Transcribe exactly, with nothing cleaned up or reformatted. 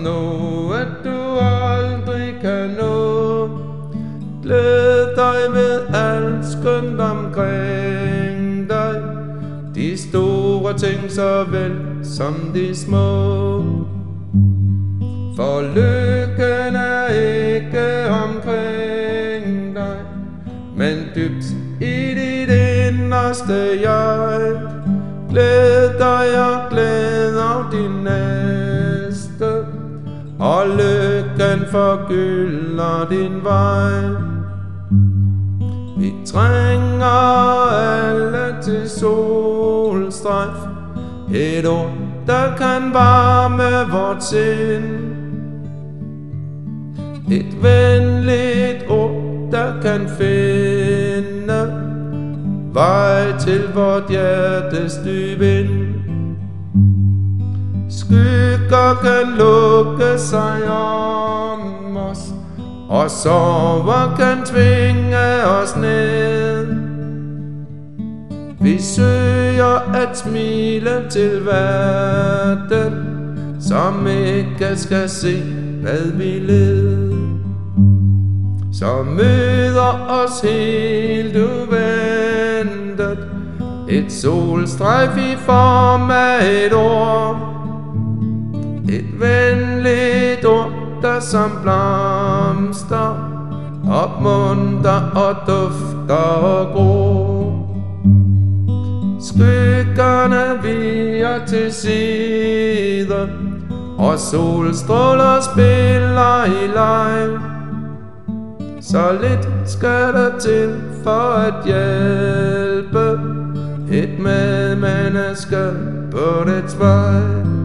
noget du aldrig kan nå. Glæd dig med alt skønt omkring dig, de store ting såvel som de små. For lykken er ikke omkring dig, men dybt i dit inderste jeg. Glæd dig og glæder din næste, og lykken forgylder din vej. Vi trænger alle til solstrejf, et ord der kan varme vort sind, et venligt ord der kan finde vej til vort hjertes dybe ind. Skygger kan lukke sig om os, og sorger kan tvinge os ned. Vi søger at smile til verden, som ikke skal se hvad vi led. Så møder os helt uventet et solstrejf i form af et ord, et venligt ord der som blomster opmuntrer og dufter og gror. Skyggerne viger til side, og solstråler spiller i leg. Så lidt skal der til for at hjælpe et medmenneske på dets vej.